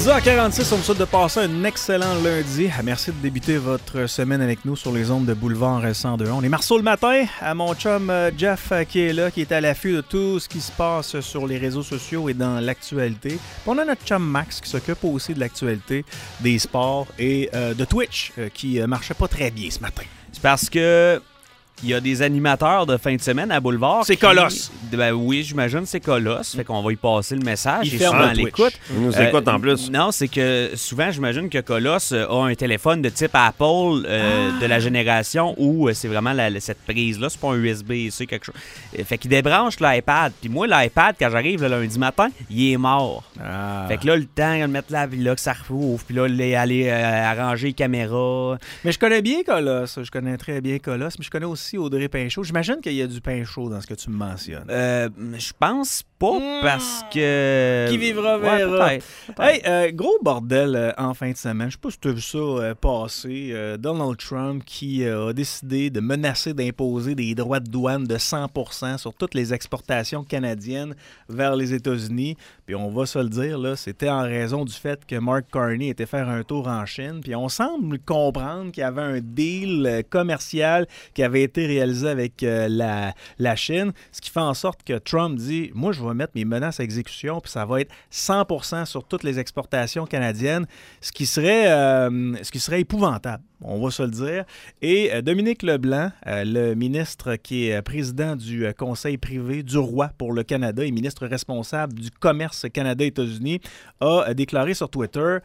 10h46, on vous souhaite de passer un excellent lundi. Merci de débuter votre semaine avec nous sur les ondes de Boulevard 102.1. On est Marceau le matin, à mon chum Jeff qui est là, qui est à l'affût de tout ce qui se passe sur les réseaux sociaux et dans l'actualité. Puis on a notre chum Max qui s'occupe aussi de l'actualité, des sports et de Twitch qui marchait pas très bien ce matin. C'est parce que il y a des animateurs de fin de semaine à Boulevard. C'est Colosse. Ben oui, j'imagine c'est Colosse. Fait qu'on va y passer le message. Il ferme l'écoute. Il nous écoute en plus. Non, c'est que souvent, j'imagine que Colosse a un téléphone de type Apple de la génération où c'est vraiment cette prise-là. C'est pas un USB-C, quelque chose. Fait qu'il débranche l'iPad. Puis moi, l'iPad, quand j'arrive le lundi matin, il est mort. Fait que là, le temps de mettre là, que ça rouvre. Puis là, aller arranger les caméras. Mais je connais bien Colosse. Je connais très bien Colosse. Mais je connais aussi Audrey Pinchot. J'imagine qu'il y a du pain chaud dans ce que tu me mentionnes. Je pense pas parce que... Qui vivra verra. Ouais, peut-être. Hey, gros bordel en fin de semaine. Je sais pas si tu as vu ça passer. Donald Trump qui a décidé de menacer d'imposer des droits de douane de 100% sur toutes les exportations canadiennes vers les États-Unis. Puis on va se le dire, là, c'était en raison du fait que Mark Carney était faire un tour en Chine. Puis on semble comprendre qu'il y avait un deal commercial qui avait été réalisé avec la Chine, ce qui fait en sorte que Trump dit « Moi, je vais mettre mes menaces à exécution, puis ça va être 100% sur toutes les exportations canadiennes », ce qui serait épouvantable. On va se le dire. Et Dominique Leblanc, le ministre qui est président du Conseil privé du roi pour le Canada et ministre responsable du commerce Canada-États-Unis, a déclaré sur Twitter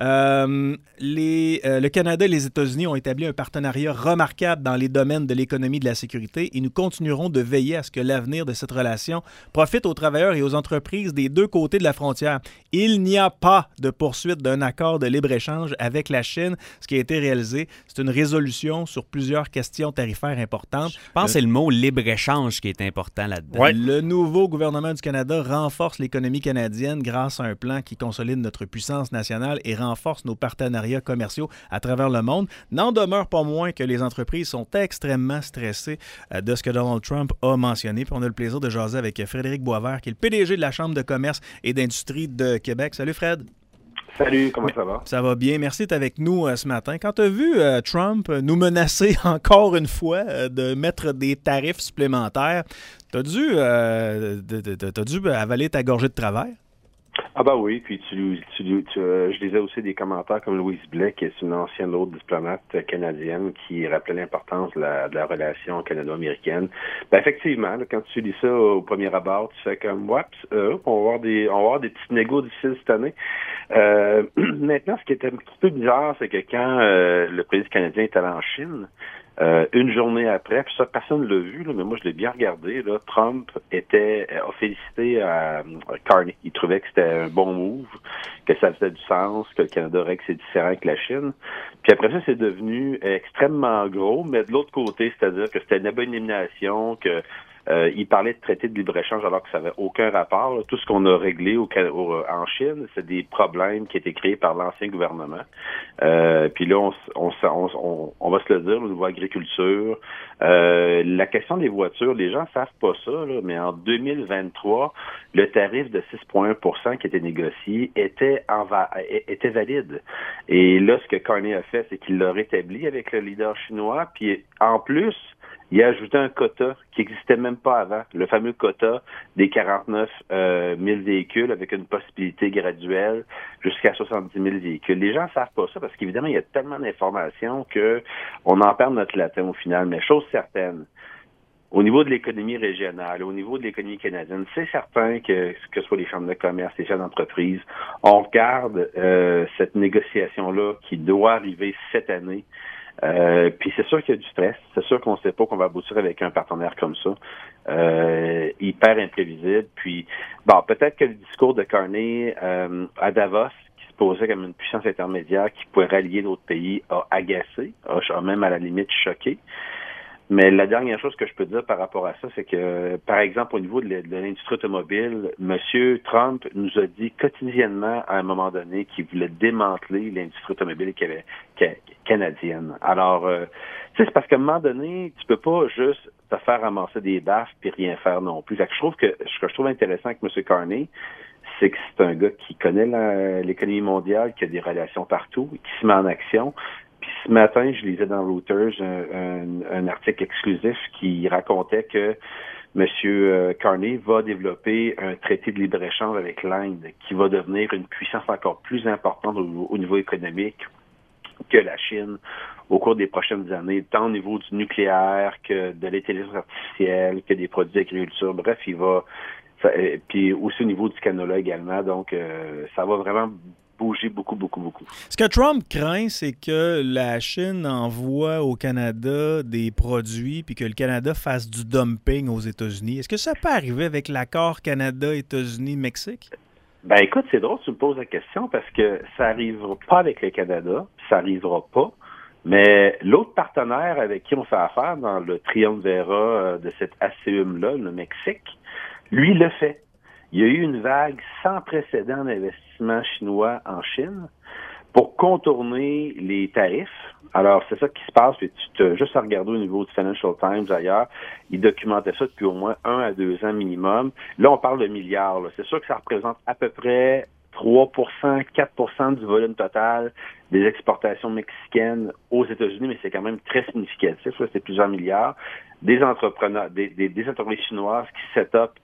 le Canada et les États-Unis ont établi un partenariat remarquable dans les domaines de l'économie et de la sécurité et nous continuerons de veiller à ce que l'avenir de cette relation profite aux travailleurs et aux entreprises des deux côtés de la frontière. Il n'y a pas de poursuite d'un accord de libre-échange avec la Chine, ce qui a été réalisé. C'est une résolution sur plusieurs questions tarifaires importantes. Je pense que c'est le mot libre-échange qui est important là-dedans. Ouais. Le nouveau gouvernement du Canada renforce l'économie canadienne grâce à un plan qui consolide notre puissance nationale et renforce nos partenariats commerciaux à travers le monde. N'en demeure pas moins que les entreprises sont extrêmement stressées de ce que Donald Trump a mentionné. Puis on a le plaisir de jaser avec Frédéric Boisvert, qui est le PDG de la Chambre de commerce et d'industrie de Québec. Salut Fred. Salut, comment ça va? Ça va bien. Merci d'être avec nous ce matin. Quand tu as vu Trump nous menacer encore une fois de mettre des tarifs supplémentaires, t'as dû avaler ta gorgée de travers? Ah ben oui, puis je lisais aussi des commentaires comme Louise Blais, qui est une ancienne autre diplomate canadienne, qui rappelait l'importance de la relation canado-américaine. Ben effectivement, là, quand tu lis ça au premier abord, tu fais comme on va avoir des petites négos difficiles cette année. Maintenant, ce qui était un petit peu bizarre, c'est que quand le président canadien est allé en Chine, une journée après, puis ça, personne ne l'a vu, là, mais moi, je l'ai bien regardé, là, Trump a félicité Carney. Il trouvait que c'était un bon move, que ça faisait du sens, que le Canada aurait que c'est différent que la Chine. Puis après ça, c'est devenu extrêmement gros, mais de l'autre côté, c'est-à-dire que c'était une abomination, que il parlait de traité de libre-échange alors que ça n'avait aucun rapport. Là. Tout ce qu'on a réglé en Chine, c'est des problèmes qui étaient créés par l'ancien gouvernement. Puis là, on va se le dire, au niveau agriculture, la question des voitures, les gens savent pas ça, là, mais en 2023, le tarif de 6,1% qui était négocié était valide. Et là, ce que Carney a fait, c'est qu'il l'a rétabli avec le leader chinois. Puis en plus, il a ajouté un quota qui n'existait même pas avant, le fameux quota des 49 000 véhicules avec une possibilité graduelle jusqu'à 70 000 véhicules. Les gens ne savent pas ça parce qu'évidemment, il y a tellement d'informations qu'on en perd notre latin au final. Mais chose certaine, au niveau de l'économie régionale, au niveau de l'économie canadienne, c'est certain que ce soit les chambres de commerce, les chefs d'entreprise, on regarde cette négociation-là qui doit arriver cette année. Puis c'est sûr qu'il y a du stress. C'est sûr qu'on ne sait pas qu'on va aboutir avec un partenaire comme ça. Hyper imprévisible. Puis, peut-être que le discours de Carney à Davos, qui se posait comme une puissance intermédiaire qui pourrait rallier d'autres pays, a agacé, a même à la limite choqué. Mais la dernière chose que je peux dire par rapport à ça, c'est que, par exemple, au niveau de l'industrie automobile, M. Trump nous a dit quotidiennement, à un moment donné, qu'il voulait démanteler l'industrie automobile canadienne. Alors, c'est parce qu'à un moment donné, tu peux pas juste te faire ramasser des baffes puis rien faire non plus. Fait que je trouve que ce que je trouve intéressant avec M. Carney, c'est que c'est un gars qui connaît l'économie mondiale, qui a des relations partout, qui se met en action. Puis ce matin, je lisais dans Reuters un article exclusif qui racontait que M. Carney va développer un traité de libre-échange avec l'Inde qui va devenir une puissance encore plus importante au niveau économique que la Chine au cours des prochaines années, tant au niveau du nucléaire que de l'intelligence artificielle, que des produits d'agriculture. Bref, puis aussi au niveau du canola également. Donc, ça va vraiment bouger beaucoup. Ce que Trump craint, c'est que la Chine envoie au Canada des produits puis que le Canada fasse du dumping aux États-Unis. Est-ce que ça peut arriver avec l'accord Canada-États-Unis-Mexique? Ben écoute, c'est drôle que tu me poses la question parce que ça arrivera pas avec le Canada, ça arrivera pas. Mais l'autre partenaire avec qui on fait affaire dans le triumvirat de cette ASEUM-là, le Mexique, lui le fait. Il y a eu une vague sans précédent d'investissement chinois en Chine pour contourner les tarifs. Alors, c'est ça qui se passe. Puis tu te juste à regarder au niveau du Financial Times ailleurs, ils documentaient ça depuis au moins 1 à 2 ans minimum. Là, on parle de milliards. Là. C'est sûr que ça représente à peu près 3 4 du volume total des exportations mexicaines aux États-Unis, mais c'est quand même très significatif. Là, c'est plusieurs milliards. Des entrepreneurs, des entreprises chinoises qui set up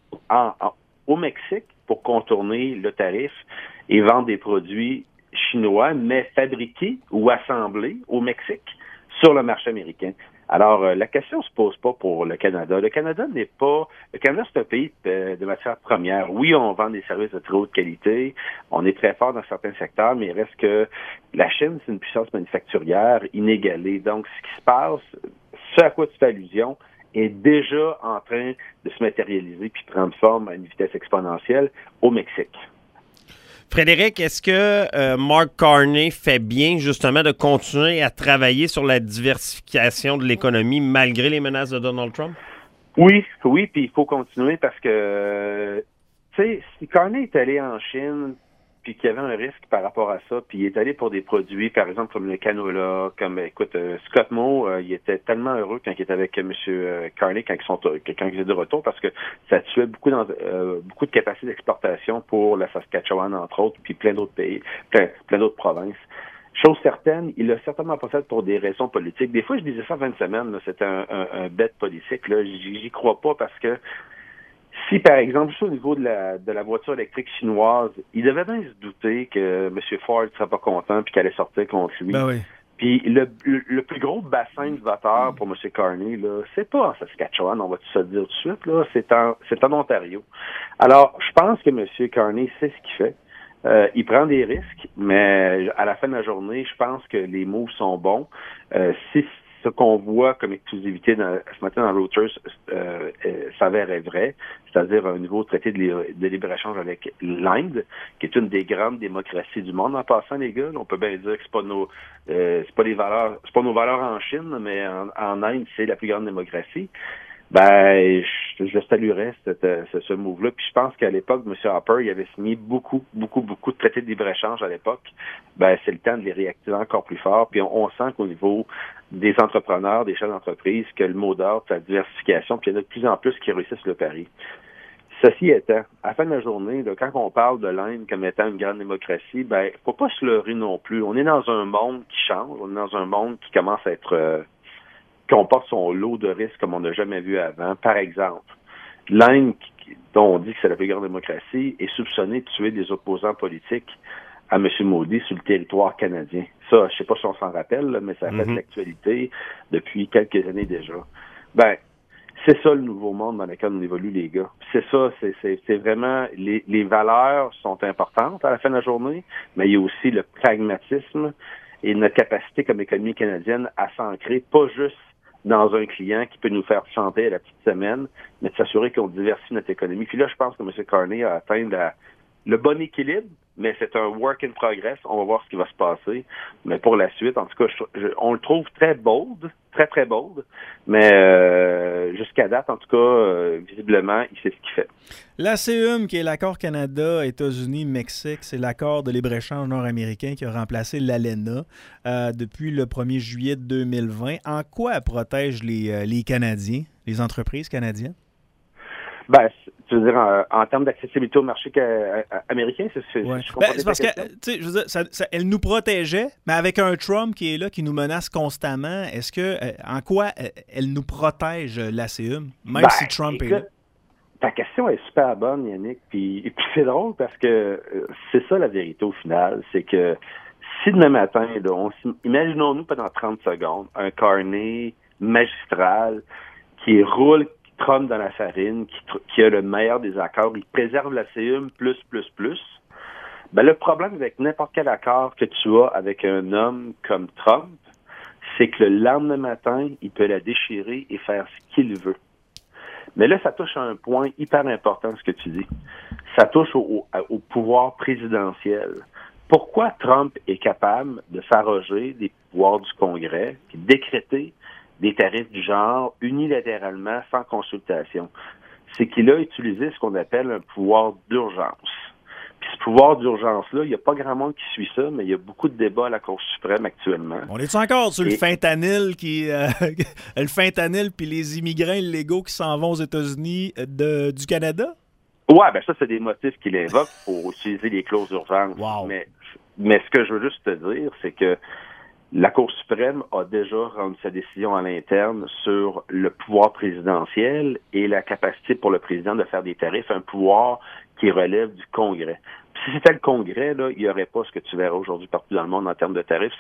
au Mexique pour contourner le tarif et vendre des produits chinois, mais fabriqués ou assemblés au Mexique sur le marché américain. Alors, la question se pose pas pour le Canada. Le Canada, c'est un pays de matières premières. Oui, on vend des services de très haute qualité. On est très fort dans certains secteurs, mais il reste que la Chine, c'est une puissance manufacturière inégalée. Donc, ce qui se passe, ce à quoi tu fais allusion, est déjà en train de se matérialiser puis prendre forme à une vitesse exponentielle au Mexique. Frédéric, est-ce que Mark Carney fait bien justement de continuer à travailler sur la diversification de l'économie malgré les menaces de Donald Trump? Oui, puis il faut continuer parce que, tu sais, si Carney est allé en Chine puis qu'il y avait un risque par rapport à ça, puis il est allé pour des produits, par exemple, comme le canola, écoute, Scott Moe, il était tellement heureux quand il était avec M. Carney, quand ils étaient de retour, parce que ça tuait beaucoup de capacités d'exportation pour la Saskatchewan, entre autres, puis plein d'autres pays, plein d'autres provinces. Chose certaine, il l'a certainement pas fait pour des raisons politiques. Des fois, je disais ça 20 semaines, c'était un bet politique, là, j'y crois pas parce que si, par exemple, juste au niveau de la voiture électrique chinoise, il devait bien se douter que M. Ford ne serait pas content puis qu'elle allait sortir contre lui. Ben oui. Puis le plus gros bassin de voteurs pour M. Carney, là, c'est pas en Saskatchewan, on va tout se dire tout de suite, là, c'est en Ontario. Alors, je pense que M. Carney sait ce qu'il fait. Il prend des risques, mais à la fin de la journée, je pense que les moves sont bons. Si ce qu'on voit comme exclusivité ce matin dans Reuters s'avérait vrai, c'est-à-dire un nouveau traité de libre-échange avec l'Inde, qui est une des grandes démocraties du monde en passant, les gars. On peut bien dire que c'est pas nos valeurs en Chine, mais en Inde, c'est la plus grande démocratie. Ben, je saluerais ce move-là. Puis je pense qu'à l'époque, M. Harper, il avait signé beaucoup de traités de libre-échange à l'époque. Ben, c'est le temps de les réactiver encore plus fort. Puis on sent qu'au niveau des entrepreneurs, des chefs d'entreprise, que le mot d'ordre, c'est la diversification, puis il y en a de plus en plus qui réussissent le pari. Ceci étant, à la fin de la journée, là, quand on parle de l'Inde comme étant une grande démocratie, ben, faut pas se leurrer non plus. On est dans un monde qui change, on est dans un monde qui commence à être comporte son lot de risques comme on n'a jamais vu avant. Par exemple, l'Inde, dont on dit que c'est la plus grande démocratie, est soupçonnée de tuer des opposants politiques à M. Modi sur le territoire canadien. Ça, je sais pas si on s'en rappelle, là, mais ça a fait de l'actualité depuis quelques années déjà. Ben, c'est ça le nouveau monde dans lequel on évolue, les gars. C'est ça, c'est vraiment... Les valeurs sont importantes à la fin de la journée, mais il y a aussi le pragmatisme et notre capacité comme économie canadienne à s'ancrer, pas juste dans un client qui peut nous faire chanter à la petite semaine, mais de s'assurer qu'on diversifie notre économie. Puis là, je pense que M. Carney a atteint le bon équilibre, mais c'est un work in progress. On va voir ce qui va se passer. Mais pour la suite, en tout cas, on le trouve très bold, très bold, mais jusqu'à date, en tout cas, visiblement, il sait ce qu'il fait. L'ASEUM, qui est l'accord Canada, États-Unis, Mexique, c'est l'accord de libre-échange nord-américain qui a remplacé l'ALENA depuis le 1er juillet 2020. En quoi elle protège les Canadiens, les entreprises canadiennes? Ben, tu veux dire, en termes d'accessibilité au marché américain, Ouais. je comprends C'est parce que, tu sais, je veux dire, elle nous protégeait, mais avec un Trump qui est là, qui nous menace constamment, est-ce que, en quoi elle nous protège, l'ACM, même si Trump est là? Ta question est super bonne, Yannick, puis c'est drôle parce que c'est ça la vérité au final, c'est que si demain matin, là, imaginons-nous pendant 30 secondes, un Carney magistral qui roule Trump dans la farine, qui a le meilleur des accords, il préserve la CEUM plus. Ben, le problème avec n'importe quel accord que tu as avec un homme comme Trump, c'est que le lendemain matin, il peut la déchirer et faire ce qu'il veut. Mais là, ça touche à un point hyper important, ce que tu dis. Ça touche au pouvoir présidentiel. Pourquoi Trump est capable de s'arroger des pouvoirs du Congrès et décréter des tarifs du genre unilatéralement, sans consultation? C'est qu'il a utilisé ce qu'on appelle un pouvoir d'urgence. Puis ce pouvoir d'urgence-là, il n'y a pas grand monde qui suit ça, mais il y a beaucoup de débats à la Cour suprême actuellement. On est encore sur le fentanyl le fentanyl puis les immigrants illégaux qui s'en vont aux États-Unis du Canada? Ouais, ben ça, c'est des motifs qu'il invoque pour utiliser les clauses d'urgence. Wow. Mais ce que je veux juste te dire, c'est que la Cour suprême a déjà rendu sa décision à l'interne sur le pouvoir présidentiel et la capacité pour le président de faire des tarifs, un pouvoir qui relève du Congrès. Puis si c'était le Congrès, là, il n'y aurait pas ce que tu verras aujourd'hui partout dans le monde en termes de tarifs.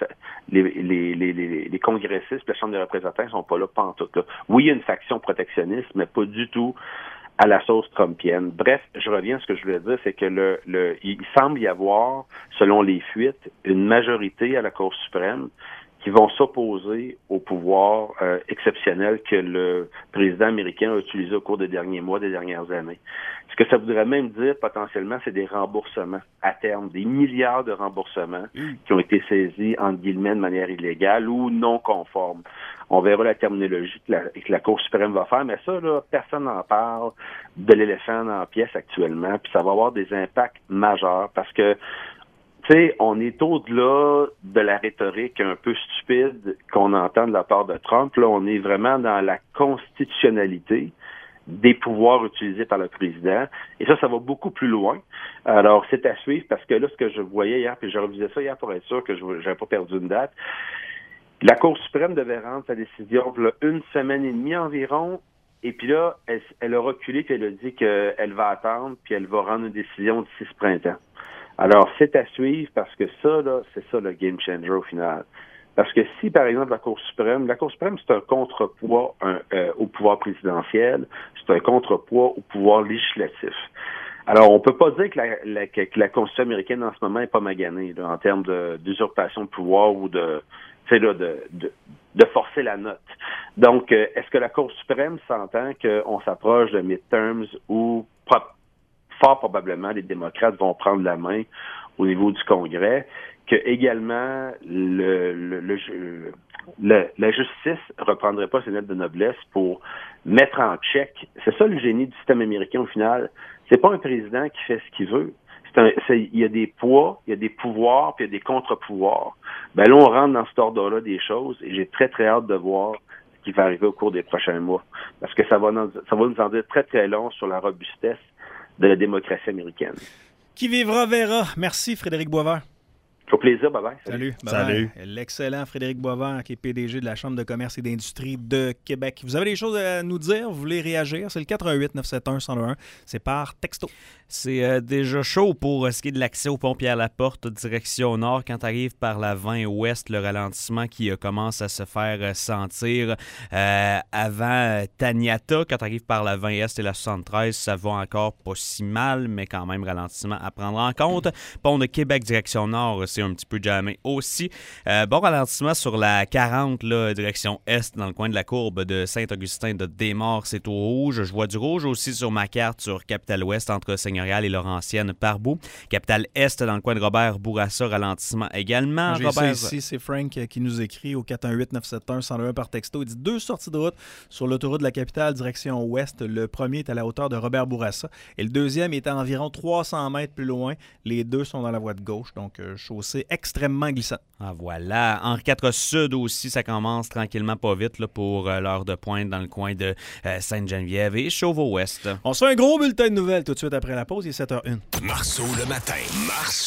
Les congressistes, la Chambre des représentants ne sont pas là pantoute. Là. Oui, il y a une faction protectionniste, mais pas du tout à la sauce trumpienne. Bref, je reviens à ce que je voulais dire, c'est que il semble y avoir, selon les fuites, une majorité à la Cour suprême qui vont s'opposer au pouvoir exceptionnel que le président américain a utilisé au cours des derniers mois, des dernières années. Ce que ça voudrait même dire, potentiellement, c'est des remboursements à terme, des milliards de remboursements qui ont été saisis, entre guillemets, de manière illégale ou non conforme. On verra la terminologie que la Cour suprême va faire, mais ça, là, personne n'en parle de l'éléphant en pièces actuellement, puis ça va avoir des impacts majeurs parce que tu sais, on est au-delà de la rhétorique un peu stupide qu'on entend de la part de Trump. Là, on est vraiment dans la constitutionnalité des pouvoirs utilisés par le président. Et ça va beaucoup plus loin. Alors, c'est à suivre parce que là, ce que je voyais hier, puis je revisais ça hier pour être sûr que je n'avais pas perdu une date, la Cour suprême devait rendre sa décision là, 1 semaine et demie environ. Et puis là, elle a reculé puis elle a dit qu'elle va attendre puis elle va rendre une décision d'ici ce printemps. Alors, c'est à suivre parce que ça, là, c'est ça le game changer au final. Parce que si, par exemple, la Cour suprême, c'est un contrepoids au pouvoir présidentiel, c'est un contrepoids au pouvoir législatif. Alors, on peut pas dire que la Constitution américaine en ce moment est pas maganée là, en termes d'usurpation de pouvoir ou de forcer la note. Donc, est-ce que la Cour suprême s'entend qu'on s'approche de midterms où fort probablement, les démocrates vont prendre la main au niveau du Congrès, que également la justice reprendrait pas ses lettres de noblesse pour mettre en check. C'est ça le génie du système américain au final. C'est pas un président qui fait ce qu'il veut. Il y a des poids, il y a des pouvoirs, puis il y a des contre-pouvoirs. Ben là, on rentre dans cet ordre-là des choses et j'ai très, très hâte de voir ce qui va arriver au cours des prochains mois. Parce que ça va nous en dire très, très long sur la robustesse de la démocratie américaine. Qui vivra verra. Merci, Frédéric Boisvert. Au plaisir, bye-bye. Salut. Salut. L'excellent Frédéric Boisvert, qui est PDG de la Chambre de commerce et d'industrie de Québec. Vous avez des choses à nous dire? Vous voulez réagir? C'est le 418-971-1001. C'est par texto. C'est déjà chaud pour ce qui est de l'accès au pont Pierre-Laporte, direction nord. Quand tu arrives par la 20 ouest, le ralentissement qui commence à se faire sentir avant Taniata. Quand tu arrives par la 20 est et la 73, ça va encore pas si mal, mais quand même ralentissement à prendre en compte. Pont de Québec, direction nord, c'est un petit peu jammé aussi. Bon ralentissement sur la 40, là, direction est, dans le coin de la courbe de Saint-Augustin de Desmaures, c'est au rouge. Je vois du rouge aussi sur ma carte sur Capitale-Ouest, entre Seigneurial et Laurentienne par bout. Capitale-Est, dans le coin de Robert-Bourassa, ralentissement également. J'ai ça ici, c'est Frank qui nous écrit au 418-971-1001 par texto. Il dit 2 sorties de route sur l'autoroute de la Capitale, direction ouest. Le premier est à la hauteur de Robert-Bourassa et le deuxième est à environ 300 mètres plus loin. Les deux sont dans la voie de gauche, donc chaussée c'est extrêmement glissant. Ah, voilà. Henri IV Sud aussi, ça commence tranquillement pas vite là, pour l'heure de pointe dans le coin de Sainte-Geneviève et Chauveau-Ouest. On se fait un gros bulletin de nouvelles tout de suite après la pause, il est 7h01. Marceau le matin.